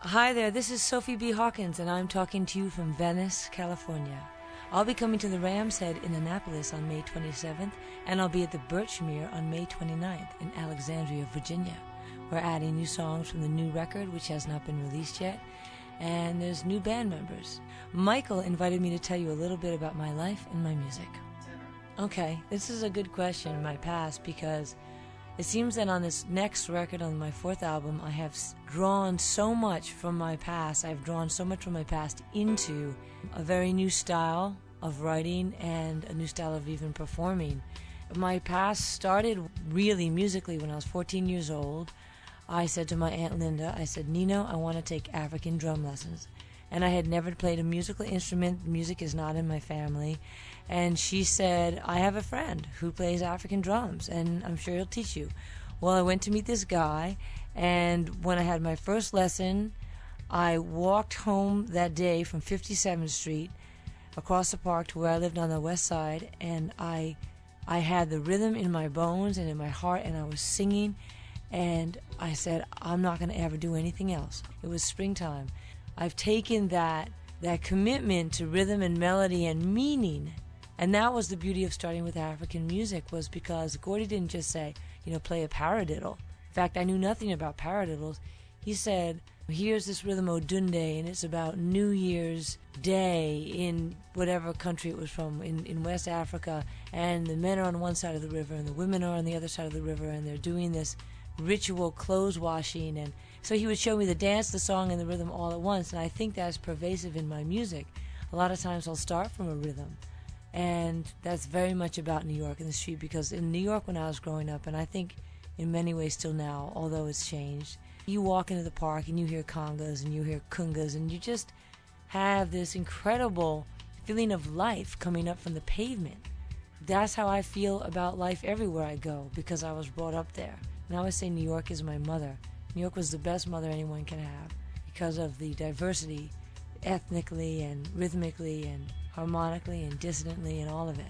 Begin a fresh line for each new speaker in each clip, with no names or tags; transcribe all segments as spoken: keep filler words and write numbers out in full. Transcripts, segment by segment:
Hi there, this is Sophie B. Hawkins, and I'm talking to you from Venice, California. I'll be coming to the Ram's Head in Annapolis on May twenty-seventh, and I'll be at the Birchmere on May twenty-ninth in Alexandria, Virginia. We're adding new songs from the new record, which has not been released yet, and there's new band members. Michael invited me to tell you a little bit about my life and my music. Okay, this is a good question, my past, because it seems that on this next record, on my fourth album, I have drawn so much from my past. I've drawn so much from my past into a very new style of writing and a new style of even performing. My past started really musically when I was fourteen years old. I said to my Aunt Linda, I said, Nino, I want to take African drum lessons. And I had never played a musical instrument. Music is not in my family. And she said, I have a friend who plays African drums, and I'm sure he'll teach you. Well, I went to meet this guy, and when I had my first lesson, I walked home that day from fifty-seventh Street across the park to where I lived on the west side, and I, I had the rhythm in my bones and in my heart, and I was singing, and I said, I'm not going to ever do anything else. It was springtime. I've taken that that commitment to rhythm and melody and meaning, and that was the beauty of starting with African music, was because Gordy didn't just say, you know, play a paradiddle. In fact, I knew nothing about paradiddles. He said, here's this rhythm Odunde, and it's about New Year's Day in whatever country it was from, in, in West Africa, and the men are on one side of the river, and the women are on the other side of the river, and they're doing this ritual clothes washing. And so he would show me the dance, the song, and the rhythm all at once, and I think that's pervasive in my music. A lot of times I'll start from a rhythm, and that's very much about New York and the street, because in New York when I was growing up, and I think in many ways still now, although it's changed, you walk into the park and you hear congas and you hear kungas, and you just have this incredible feeling of life coming up from the pavement. That's how I feel about life everywhere I go, because I was brought up there. And I always say New York is my mother. New York was the best mother anyone can have because of the diversity ethnically and rhythmically and harmonically and dissonantly and all of it.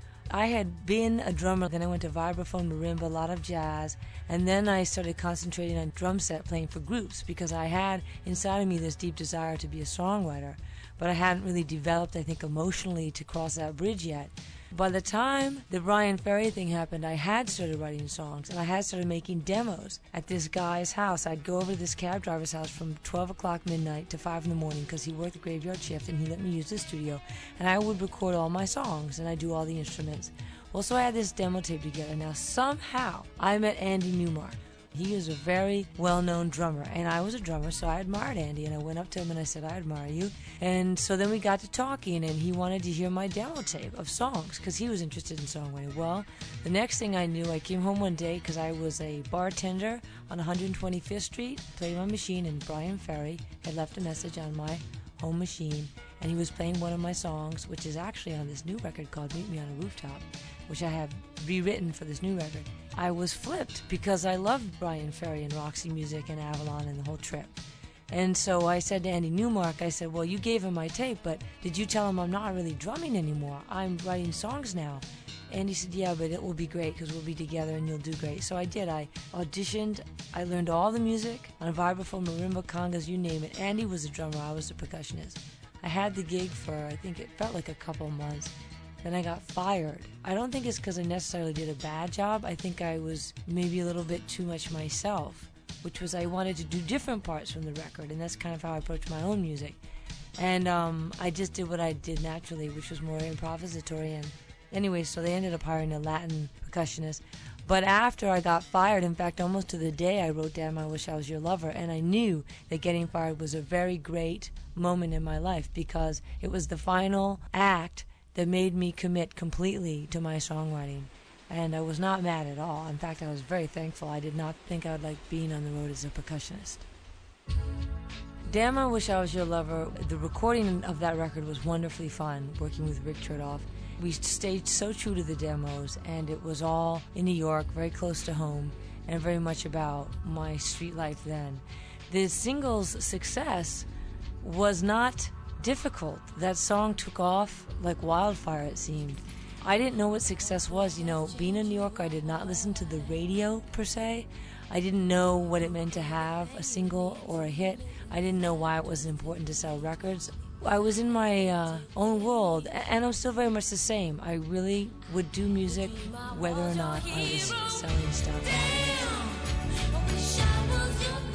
I had been a drummer, then I went to vibraphone, marimba, a lot of jazz, and then I started concentrating on drum set playing for groups, because I had inside of me this deep desire to be a songwriter, but I hadn't really developed, I think, emotionally to cross that bridge yet. By the time the Bryan Ferry thing happened, I had started writing songs, and I had started making demos at this guy's house. I'd go over to this cab driver's house from twelve o'clock midnight to five in the morning, because he worked the graveyard shift, and he let me use the studio, and I would record all my songs, and I'd do all the instruments. Well, so I had this demo tape together. Now, somehow, I met Andy Newmark. He is a very well-known drummer, and I was a drummer, so I admired Andy, and I went up to him and I said, I admire you. And so then we got to talking, and he wanted to hear my demo tape of songs, because he was interested in songwriting. Well, the next thing I knew, I came home one day, because I was a bartender on one hundred twenty-fifth Street, playing my machine, and Bryan Ferry had left a message on my home machine, and he was playing one of my songs, which is actually on this new record called Meet Me on a Rooftop, which I have rewritten for this new record. I was flipped, because I loved Bryan Ferry and Roxy Music and Avalon and the whole trip. And so I said to Andy Newmark, I said, well, you gave him my tape, but did you tell him I'm not really drumming anymore? I'm writing songs now. And he said, yeah, but it will be great, because we'll be together and you'll do great. So I did. I auditioned. I learned all the music on vibraphone, marimba, congas, you name it. Andy was the drummer. I was the percussionist. I had the gig for, I think it felt like a couple of months. Then I got fired. I don't think it's because I necessarily did a bad job. I think I was maybe a little bit too much myself, which was I wanted to do different parts from the record, and that's kind of how I approach my own music. And um, I just did what I did naturally, which was more improvisatory. And anyway, so they ended up hiring a Latin percussionist. But after I got fired, in fact, almost to the day, I wrote Damn, I Wish I Was Your Lover, and I knew that getting fired was a very great moment in my life, because it was the final act that made me commit completely to my songwriting. And I was not mad at all. In fact, I was very thankful. I did not think I would like being on the road as a percussionist. Damn, I Wish I Was Your Lover, the recording of that record was wonderfully fun, working with Rick Chertoff. We stayed so true to the demos, and it was all in New York, very close to home, and very much about my street life then. The single's success was not difficult. That song took off like wildfire, it seemed. I didn't know what success was. You know, being in New York, I did not listen to the radio per se. I didn't know what it meant to have a single or a hit. I didn't know why it was important to sell records. I was in my uh, own world, and I'm still very much the same. I really would do music whether or not I was selling stuff.